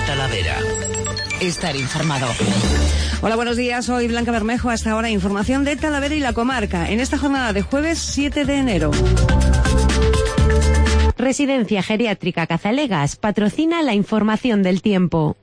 Talavera. Estar informado. Hola, buenos días. Soy Blanca Bermejo. Hasta ahora, información de Talavera y la comarca en esta jornada de jueves 7 de enero. Residencia Geriátrica Cazalegas patrocina la información del tiempo.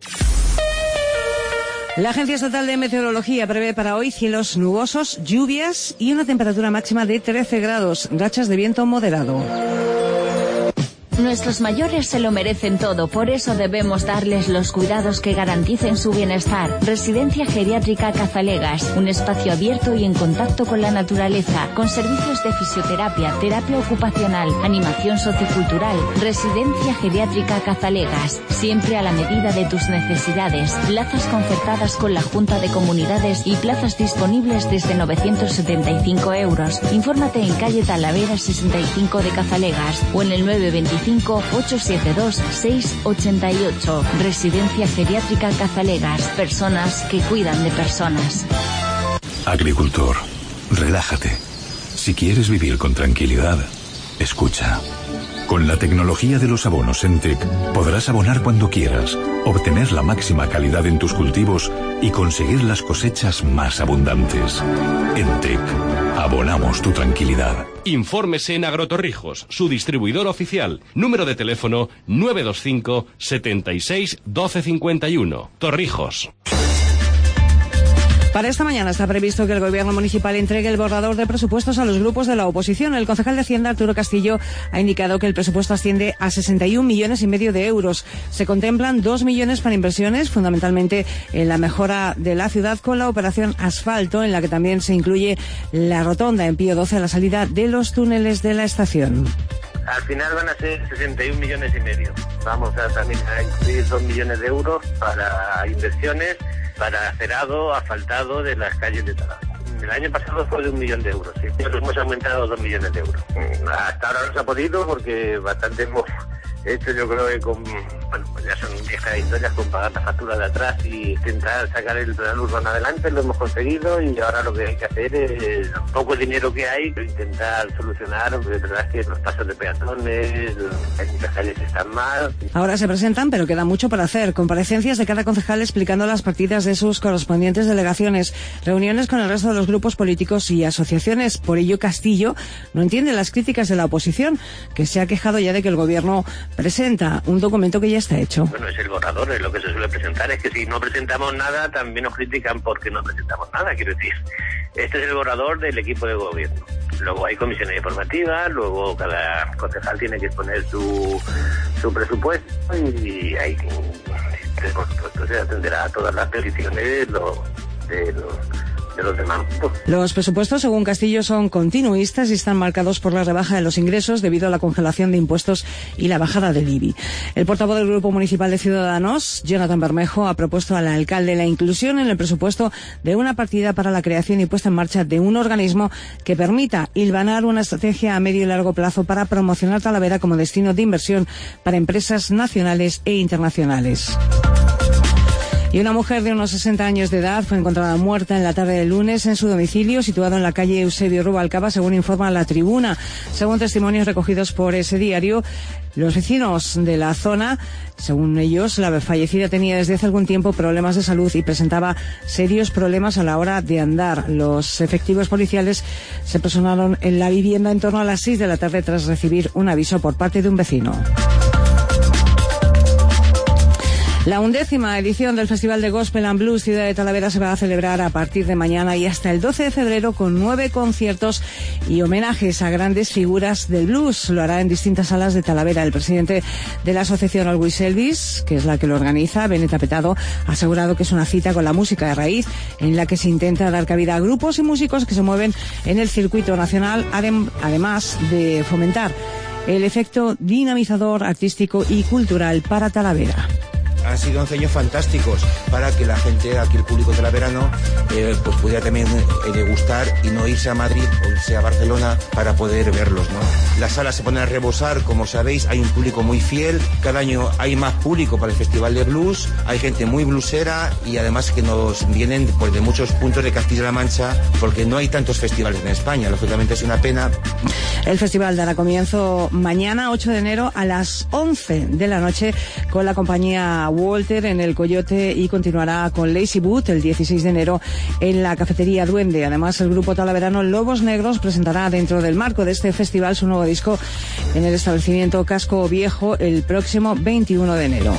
La Agencia Estatal de Meteorología prevé para hoy cielos nubosos, lluvias y una temperatura máxima de 13 grados, rachas de viento moderado. Nuestros mayores se lo merecen todo, por eso debemos darles los cuidados que garanticen su bienestar. Residencia Geriátrica Cazalegas, un espacio abierto y en contacto con la naturaleza, con servicios de fisioterapia, terapia ocupacional, animación sociocultural. Residencia Geriátrica Cazalegas, siempre a la medida de tus necesidades. Plazas concertadas con la Junta de Comunidades y plazas disponibles desde 975 euros. Infórmate en calle Talavera 65 de Cazalegas o en el 925 872 688. Residencia Geriátrica Cazalegas. Personas que cuidan de personas. Agricultor, relájate. Si quieres vivir con tranquilidad, escucha. Con la tecnología de los abonos Entec podrás abonar cuando quieras, obtener la máxima calidad en tus cultivos y conseguir las cosechas más abundantes. Entec, abonamos tu tranquilidad. Infórmese en Agrotorrijos, su distribuidor oficial. Número de teléfono 925 76 12 51. Torrijos. Para esta mañana está previsto que el Gobierno municipal entregue el borrador de presupuestos a los grupos de la oposición. El concejal de Hacienda, Arturo Castillo, ha indicado que el presupuesto asciende a 61,5 millones de euros. Se contemplan 2 millones para inversiones, fundamentalmente en la mejora de la ciudad con la operación Asfalto, en la que también se incluye la rotonda en Pío XII a la salida de los túneles de la estación. Al final van a ser 61,5 millones. Vamos a también a incluir 2 millones de euros para inversiones, para cerado, asfaltado de las calles de Talavera. El año pasado fue de 1 millón de euros, sí. Nosotros hemos aumentado 2 millones de euros. Hasta ahora no se ha podido porque bastante hemos hecho, yo creo que pues ya son viejas historias con pagar la factura de atrás y intentar sacar el plan urbano adelante. Lo hemos conseguido y ahora lo que hay que hacer es, poco dinero que hay, intentar solucionar, porque es verdad que los pasos de peatones, las calles están mal. Ahora se presentan, pero queda mucho por hacer. Comparecencias de cada concejal explicando las partidas de sus correspondientes delegaciones, reuniones con el resto de los grupos políticos y asociaciones. Por ello, Castillo no entiende las críticas de la oposición, que se ha quejado ya de que el Gobierno presenta un documento que ya está hecho. Bueno, es el borrador, es lo que se suele presentar. Es que si no presentamos nada, también nos critican porque no presentamos nada. Quiero decir, este es el borrador del equipo de gobierno. Luego hay comisiones informativas, luego cada concejal tiene que exponer su presupuesto y ahí, por supuesto, se atenderá a todas las peticiones de los demás. Los presupuestos, según Castillo, son continuistas y están marcados por la rebaja de los ingresos debido a la congelación de impuestos y la bajada del IBI. El portavoz del Grupo Municipal de Ciudadanos, Jonathan Bermejo, ha propuesto al alcalde la inclusión en el presupuesto de una partida para la creación y puesta en marcha de un organismo que permita hilvanar una estrategia a medio y largo plazo para promocionar Talavera como destino de inversión para empresas nacionales e internacionales. Y una mujer de unos 60 años de edad fue encontrada muerta en la tarde del lunes en su domicilio, situado en la calle Eusebio Rubalcaba, según informa La Tribuna. Según testimonios recogidos por ese diario, los vecinos de la zona, según ellos, la fallecida tenía desde hace algún tiempo problemas de salud y presentaba serios problemas a la hora de andar. Los efectivos policiales se personaron en la vivienda en torno a las 6 de la tarde tras recibir un aviso por parte de un vecino. La 11ª edición del Festival de Gospel and Blues Ciudad de Talavera se va a celebrar a partir de mañana y hasta el 12 de febrero con 9 conciertos y homenajes a grandes figuras del blues. Lo hará en distintas salas de Talavera. El presidente de la asociación Always Elvis, que es la que lo organiza, Benet Apetado, ha asegurado que es una cita con la música de raíz en la que se intenta dar cabida a grupos y músicos que se mueven en el circuito nacional, además de fomentar el efecto dinamizador artístico y cultural para Talavera. Han sido 11 años fantásticos para que la gente, aquí el público talaverano, pues pudiera también degustar y no irse a Madrid o irse a Barcelona para poder verlos, ¿no? Las salas se ponen a rebosar, como sabéis, hay un público muy fiel, cada año hay más público para el Festival de Blues, hay gente muy bluesera y además que nos vienen pues, de muchos puntos de Castilla-La Mancha, porque no hay tantos festivales en España, lógicamente es una pena. El festival dará comienzo mañana, 8 de enero, a las 11 de la noche, con la compañía Walter en el Coyote y continuará con Lazy Boot el 16 de enero en la Cafetería Duende. Además, el grupo talaverano Lobos Negros presentará dentro del marco de este festival su nuevo disco en el establecimiento Casco Viejo el próximo 21 de enero.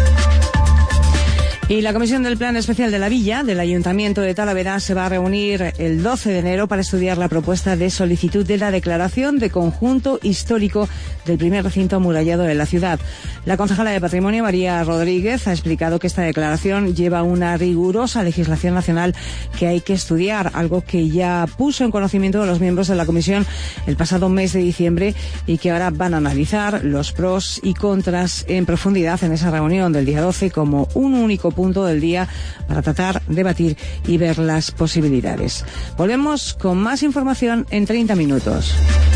Y la Comisión del Plan Especial de la Villa del Ayuntamiento de Talavera se va a reunir el 12 de enero para estudiar la propuesta de solicitud de la declaración de conjunto histórico del primer recinto amurallado de la ciudad. La concejala de Patrimonio, María Rodríguez, ha explicado que esta declaración lleva una rigurosa legislación nacional que hay que estudiar, algo que ya puso en conocimiento de los miembros de la comisión el pasado mes de diciembre y que ahora van a analizar los pros y contras en profundidad en esa reunión del día 12 como un único punto del día para tratar, debatir y ver las posibilidades. Volvemos con más información en 30 minutos.